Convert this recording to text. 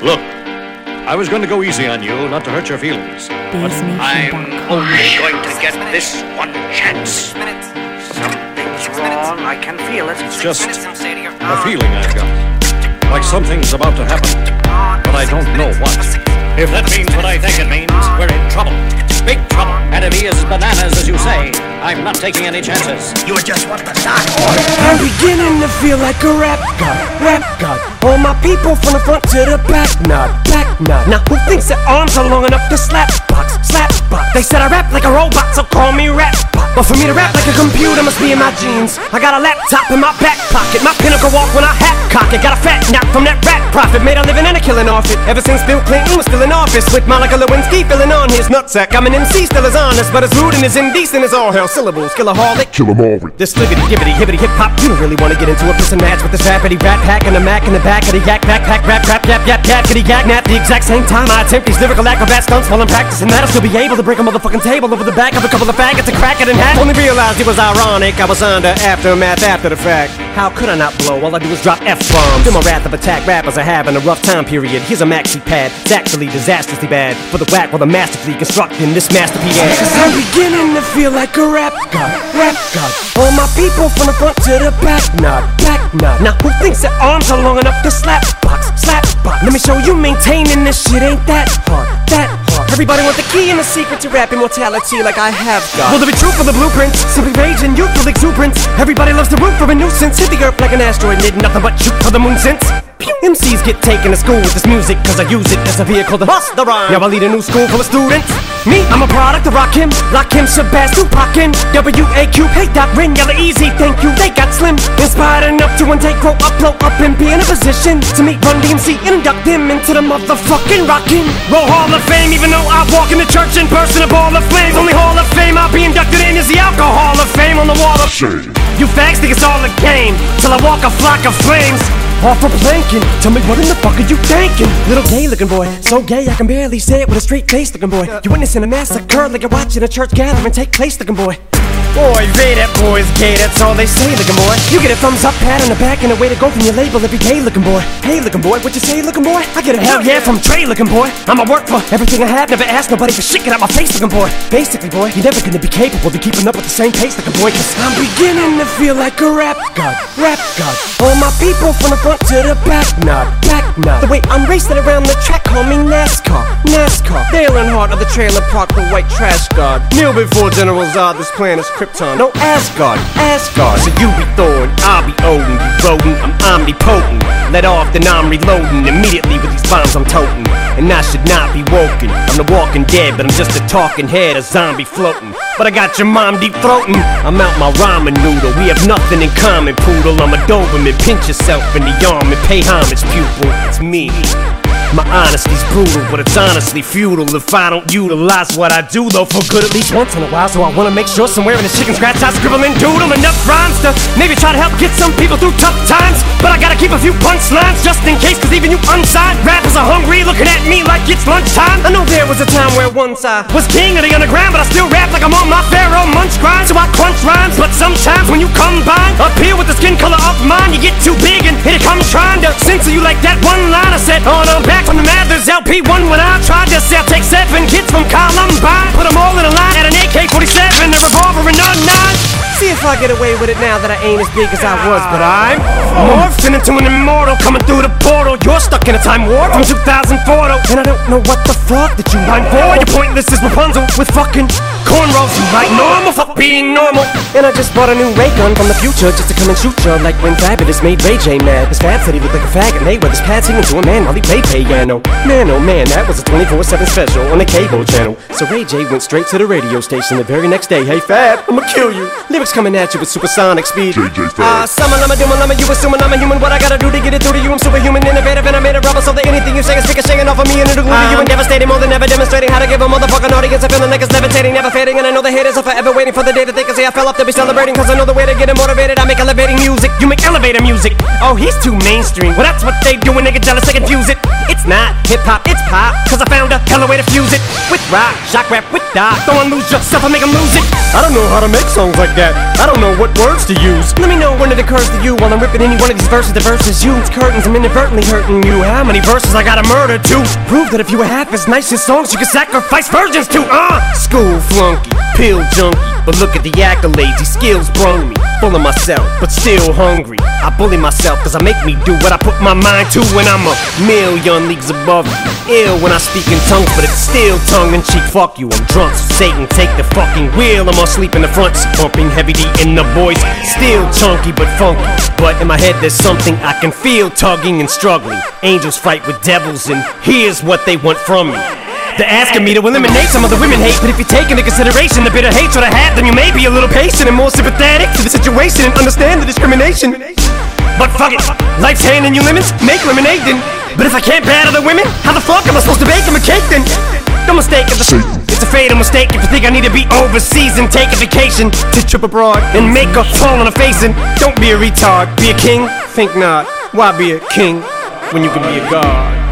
Look, I was going to go easy on you, not to hurt your feelings. But I'm only going to get this one chance. Something's wrong. I can feel it. It's just a feeling I've got. Like something's about to happen, but I don't know what. If that means what I think it means, we're in trouble. Big trouble. And if he is bananas, as you say, I'm not taking any chances. You just want the dark order. I'm beginning to feel like a rap god, rap god. All my people from the front to the back nod, back nod. Now who thinks their arms are long enough to slap box, slap box? They said I rap like a robot, so call me rap bot. But for me to rap like a computer must be in my genes. I got a laptop in my back pocket, my pinnacle walk when I hat cock it. Got a fat knock from that rap profit, made a living and a killing off it. Ever since Bill Clinton was still in office, with Monica Lewinsky filling on his nutsack. I'm an MC, still as honest, but as rude and as indecent as all hell. Syllables, killaholic, kill 'em all. This libbity, gibbity, hibbity, hip hop. You don't really wanna get into a piss and match with this rappity rap hack and a Mac in the back of the yak backpack rap yap yap yakety yak nap. The exact same time I attempt these lyrical acrobat stunts while I'm practicing that, I'll still be able to break a motherfucking table over the back of a couple of faggots and crack it in half. Only realized it was ironic, I was under aftermath after the fact. How could I not blow? All I do is drop F-bombs. Feel my wrath of attack rappers are having a rough time period. Here's a maxi pad, it's actually disastrously bad for the whack while the masterfully constructing this masterpiece. Cause I'm beginning to feel like a rap god, rap god. All my people from the front to the back nod, back nod. Now who thinks their arms are long enough to slap box, slap box? Let me show you maintaining this shit ain't that hard, that hard. Everybody want the key and the secret to rap immortality like I have got. Will there be truth for the blueprints? Simply rage and youthful exuberance. Everybody loves to root for a nuisance. Hit the earth like an asteroid, did nothing but shoot for the moon since. MCs get taken to school with this music, cause I use it as a vehicle to bust the rhyme. Yeah, I lead a new school full of students. Me, I'm a product of Rakim, Shabazz, Tupac, W.A.Q. Hey, Doc, Rin, yella easy, thank you. They got slim, inspired enough to intake, grow up, blow up, and be in a position to meet Run DMC and induct them into the motherfucking Rockin' Roll Hall of Fame. Even though I walk in the church in person, a ball of flames. Only Hall of Fame I'll be inducted in is the Alcohol of Fame on the wall of shame. You fags think it's all a game till I walk a flock of flames off a planking. Tell me what in the fuck are you thinking? Little gay looking boy, so gay I can barely say it with a straight face looking boy. You witnessing a massacre like you're watching a church gathering take place looking boy. Boy, Ray, that boy's gay, that's all they say looking boy. You get a thumbs up, pat on the back, and a way to go from your label every day looking boy. Hey looking boy, what you say looking boy? I get a hell yeah from Trey looking boy. I'ma work for everything I have, never ask nobody for shit, get out my face looking boy. Basically boy, you're never gonna be capable of keeping up with the same pace looking boy, cause I'm beginning to feel like a rap god, rap god. All my people from the front to the back nod, back nod. The way I'm racing around the track, call me NASCAR, NASCAR. Dale Earnhardt of the trailer park, the white trash god. Kneel before General Zod, this planet's Krypton. No Asgard, Asgard. So you be Thor and I'll be Odin. You rodent, I'm omnipotent. Let off, then I'm reloading immediately with these bombs I'm toting. And I should not be woken. I'm the walking dead, but I'm just a talking head, a zombie floating. But I got your mom deep throating. I'm out my ramen noodle. We have nothing in common, poodle. I'm a Doberman. Pinch yourself in the arm and pay homage, pupil. It's me. My honesty's brutal, but it's honestly futile if I don't utilize what I do, though for good at least once in a while. So I wanna make sure somewhere in the chicken scratch I scribble and doodle enough rhymes to maybe try to help get some people through tough times. But I gotta keep a few punchlines just in case, cause even you unsigned rappers are hungry, looking at me like it's lunchtime. I know there was a time where once I was king of the underground, but I still rap like I'm on my Pharaoh Munch grind. So I crunch rhymes, but sometimes when you combine up here with the skin color of mine, you get too big and here it comes trying to censor you like that one line I said on I'm back from the Mathers LP1 when I tried to sell. Take 7 kids from Columbine, put them all in a line at an AK-47, a revolver and a 9. See if I get away with it now that I ain't as big as I was, but I'm morphing into an immortal coming through the portal. You're stuck in a time warp from 2004 though, and I don't know what the fuck that you rhyme for. You're pointless as Rapunzel with fucking cornrows. You like normal, fuck being normal. And I just bought a new ray gun from the future just to come and shoot you like when Fabulous made Ray J mad. His Fab said he looked like a faggot, Mayweather's pad singing to a man while he played piano. Man, oh man, that was a 24/7 special on the cable channel. So Ray J went straight to the radio station the very next day. Hey Fab, I'ma kill you. Lyrics coming at you with supersonic speed. Summon, I'm a doom, I'm a you assuming I'm a human. What I gotta do to get it through to you? I'm superhuman, innovative, and I made a rubber so that anything you say is ricocheting off of me and it'll glue to you and devastating more than ever, demonstrating how to give a motherfucking audience a feeling like it's levitating, never fading. And I know the haters are forever waiting for the day that they can say I fell off to be celebrating, cause I know the way to get them motivated. I make elevating music, you make elevator music. Oh, he's too mainstream. Well, that's what they do when they get jealous, they confuse it. It's not hip-hop, it's pop, cause I found a hella way to fuse it. With rock, shock rap, with doc. Don't lose yourself, I make them lose it. I don't know how to make songs like that. I don't know what words to use. Let me know when it occurs to you while I'm ripping any one of these verses. The verses you, it's curtains, I'm inadvertently hurting you. how many verses I gotta murder to prove that if you were half as nice as songs you could sacrifice virgins to. School flunky, pill junkie, but look at the accolades, these skills brung me. Full of myself, but still hungry. I bully myself cause I make me do what I put my mind to when I'm a million leagues above you. Ill when I speak in tongues, but it's still tongue-in-cheek. Fuck you, I'm drunk, so Satan take the fucking wheel. I'm asleep in the front seat, pumping heavy D in the boys. Still chunky but funky, but in my head there's something I can feel tugging and struggling. Angels fight with devils and here's what they want from me. They're asking me to eliminate some of the women hate, but if you take into consideration the bitter hatred I have, then you may be a little patient and more sympathetic to the situation and understand the discrimination. But fuck it, life's handing you lemons, make lemonade then. But if I can't bear other women, how the fuck am I supposed to bake them a cake then? No mistake, it's a fatal mistake if you think I need to be overseas and take a vacation to trip abroad and make a fall on a face. And don't be a retard, be a king? Think not, why be a king when you can be a god?